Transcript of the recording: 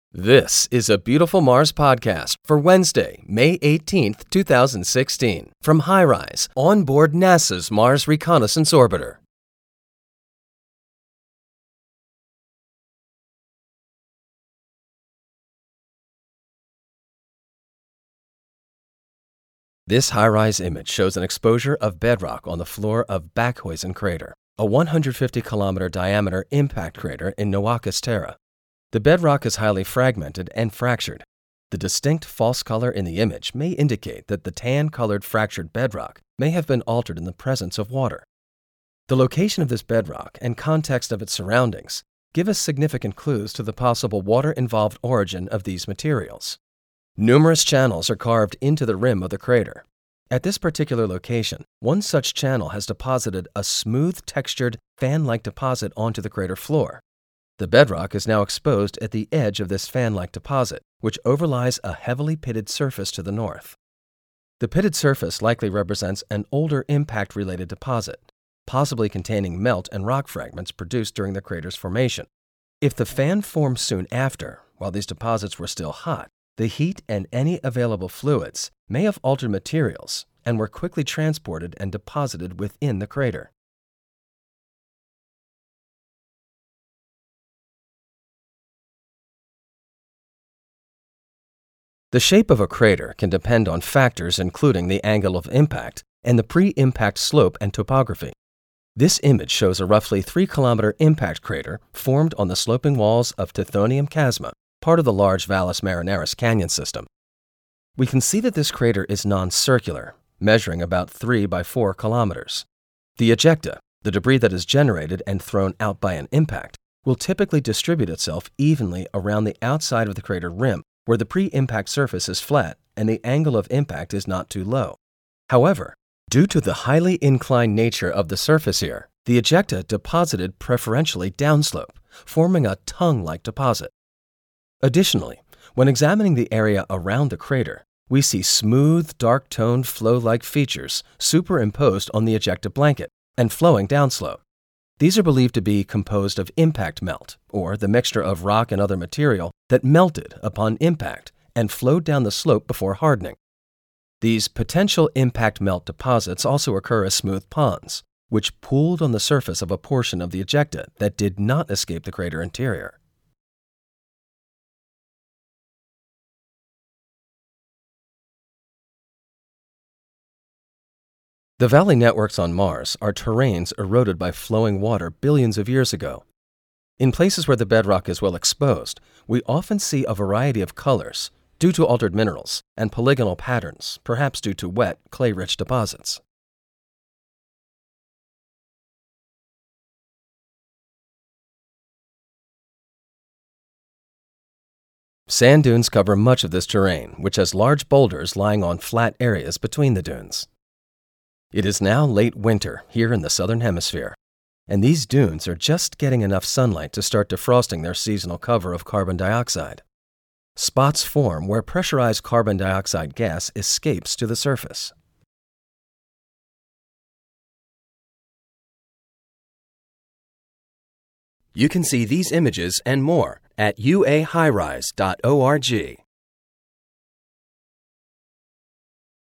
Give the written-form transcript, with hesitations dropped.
This is a Beautiful Mars podcast for Wednesday, May 18th, 2016, from HiRISE, on board NASA's Mars Reconnaissance Orbiter. This HiRISE image shows an exposure of bedrock on the floor of Backhuizen Crater, a 150-kilometer diameter impact crater in Naucas Terra. The bedrock is highly fragmented and fractured. The distinct false color in the image may indicate that the tan-colored fractured bedrock may have been altered in the presence of water. The location of this bedrock and context of its surroundings give us significant clues to the possible water-involved origin of these materials. Numerous channels are carved into the rim of the crater. At this particular location, one such channel has deposited a smooth-textured, fan-like deposit onto the crater floor. The bedrock is now exposed at the edge of this fan-like deposit, which overlies a heavily pitted surface to the north. The pitted surface likely represents an older impact-related deposit, possibly containing melt and rock fragments produced during the crater's formation. If the fan formed soon after, while these deposits were still hot, the heat and any available fluids may have altered materials and were quickly transported and deposited within the crater. The shape of a crater can depend on factors including the angle of impact and the pre-impact slope and topography. This image shows a roughly 3-kilometer impact crater formed on the sloping walls of Tithonium Chasma, part of the large Valles Marineris Canyon system. We can see that this crater is non-circular, measuring about 3 by 4 kilometers. The ejecta, the debris that is generated and thrown out by an impact, will typically distribute itself evenly around the outside of the crater rim, where the pre-impact surface is flat and the angle of impact is not too low. However, due to the highly inclined nature of the surface here, the ejecta deposited preferentially downslope, forming a tongue-like deposit. Additionally, when examining the area around the crater, we see smooth, dark-toned flow-like features superimposed on the ejecta blanket and flowing downslope. These are believed to be composed of impact melt, or the mixture of rock and other material that melted upon impact and flowed down the slope before hardening. These potential impact melt deposits also occur as smooth ponds, which pooled on the surface of a portion of the ejecta that did not escape the crater interior. The valley networks on Mars are terrains eroded by flowing water billions of years ago. In places where the bedrock is well exposed, we often see a variety of colors due to altered minerals and polygonal patterns, perhaps due to wet, clay-rich deposits. Sand dunes cover much of this terrain, which has large boulders lying on flat areas between the dunes. It is now late winter here in the southern hemisphere, and these dunes are just getting enough sunlight to start defrosting their seasonal cover of carbon dioxide. Spots form where pressurized carbon dioxide gas escapes to the surface. You can see these images and more at uahirise.org.